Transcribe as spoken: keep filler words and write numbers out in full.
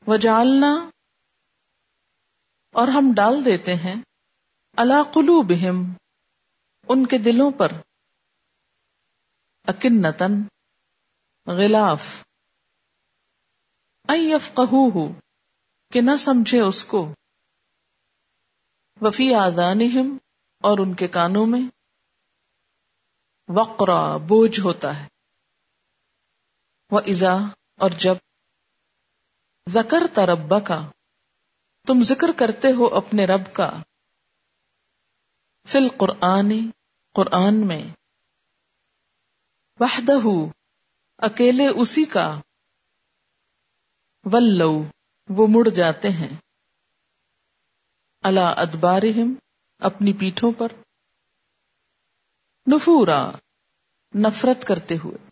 वजालना, और हम डाल देते हैं, अला कुलूबिहिम, उनके दिलों पर, अकिन्नतन, गिलाफ, अन यफ्क़हूहु, कि न समझे उसको, वफी आदानिहिम, और उनके कानों में, वक़्रा, बोझ होता है, व इज़ा, और जब, ज़करत रब्बका, तुम जिक्र करते हो अपने रब का, फिल कुरआनी, कुरआन में, वहदहू, अकेले उसी का, वल्लौ, वो मुड़ जाते हैं, अला अदबारिहिम, अपनी पीठों पर, नुफूरा, नफरत करते हुए।